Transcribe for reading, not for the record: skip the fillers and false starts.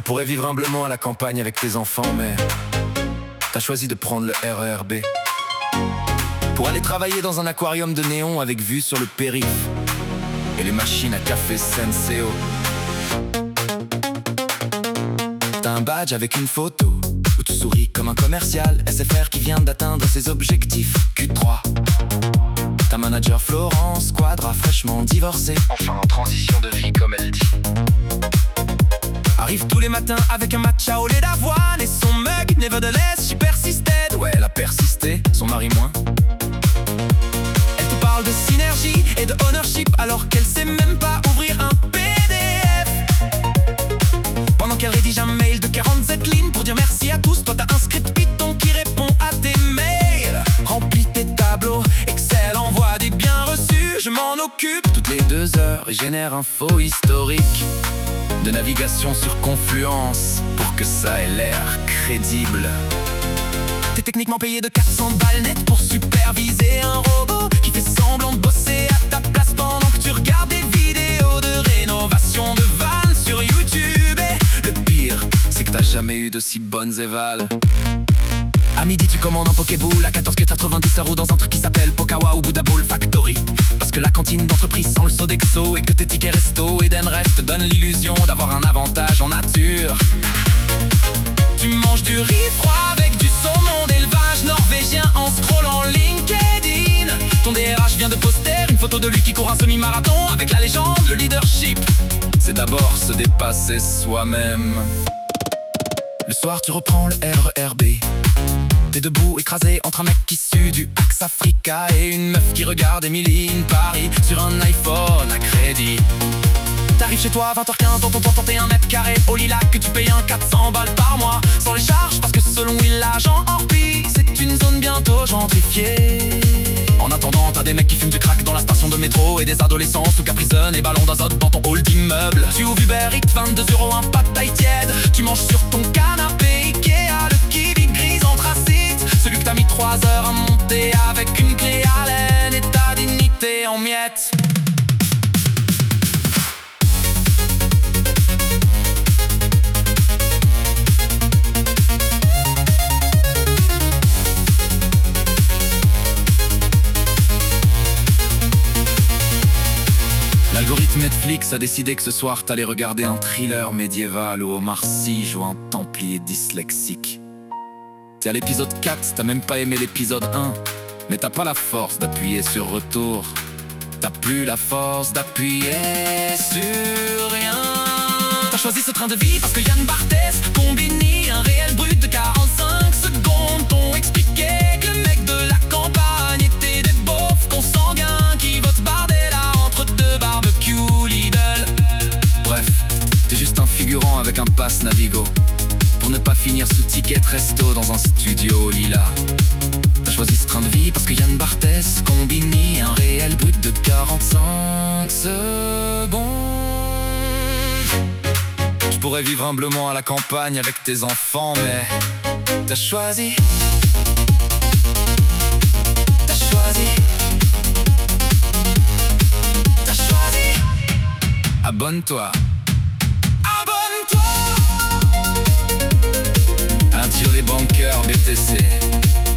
pourrais vivre humblement à la campagne avec tes enfants, mais t'as choisi de prendre le RER B pour aller travailler dans un aquarium de néon avec vue sur le périph' et les machines à café Senseo. T'as un badge avec une photo où tu souris comme un commercial SFR qui vient d'atteindre ses objectifs Q3. Ta manager Florence Quadra, fraîchement divorcée, enfin en transition de vie comme elle dit. Arrive tous les matins avec un matcha au lait d'avoine et son mug, nevertheless, she persisted. Ouais, elle a persisté, son mari moins. Elle te parle de synergie et de ownership alors qu'elle sait même pas ouvrir un PDF. Pendant qu'elle rédige un mail de 47 lignes pour dire merci à tous, toi t'as un script Python qui répond à tes mails. Remplis tes tableaux, Excel envoie des biens reçus. Je m'en occupe toutes les 2 heures et génère un faux historique de navigation sur Confluence pour que ça ait l'air crédible. T'es techniquement payé de 400 balles net pour superviser un robot qui fait semblant de bosser à ta place pendant que tu regardes des vidéos de rénovation de vannes sur YouTube. Et le pire, c'est que t'as jamais eu de si bonnes évals. À midi tu commandes un Pokéball à 14,90€ dans un truc qui s'appelle Pokawa ou Buddha Ball Factory. Parce que la cantine d'entreprise sent le Sodexo et que tes tickets resto et d'Enrest te donnent l'illusion d'avoir un avantage en nature. Tu manges du riz froid avec du saumon d'élevage norvégien en scrollant LinkedIn. Ton DRH vient de poster une photo de lui qui court un semi-marathon avec la légende, le leadership. C'est d'abord se dépasser soi-même. Le soir tu reprends le RER B. T'es debout écrasé entre un mec issu du Axe Africa et une meuf qui regarde Emily in Paris sur un iPhone à crédit. T'arrives chez toi à 20h15 dans ton 31 mètres carrés au lilac que tu payes un 400 balles par mois sans les charges parce que selon Will l'agent Orpi c'est une zone bientôt gentrifiée. En attendant t'as des mecs qui fument du crack dans la station de métro et des adolescents sous Capri-Sun et ballons d'azote dans ton hall d'immeuble. Tu ouvres Uber Eats 22€ un pâte taille tiède. Tu manges sur ton canapé Ikea le kiwi gris anthracite, celui que t'as mis 3 heures à monter avec une clé Allen et ta dignité en miettes. L'algorithme Netflix a décidé que ce soir t'allais regarder un thriller médiéval où Omar Sy joue un templier dyslexique. T'es à l'épisode 4, t'as même pas aimé l'épisode 1, mais t'as pas la force d'appuyer sur retour. T'as plus la force d'appuyer sur rien. T'as choisi ce train de vie parce que Yann Barthès, Combini, un réel brut de 45 secondes t'ont expliqué que le mec de la campagne était des beaufs consanguins qui votent Bardella entre 2 barbecues Lidl. Bref, t'es juste un figurant avec un pass Navigo pour ne pas finir sous ticket resto dans un studio lila. T'as choisi ce train de vie parce que Yann Barthès, Combini, un réel brut de 45 secondes. Je pourrais vivre humblement à la campagne avec tes enfants, mais t'as choisi. T'as choisi. T'as choisi. Abonne-toi. Abonne-toi. Un tir des banqueurs BTC.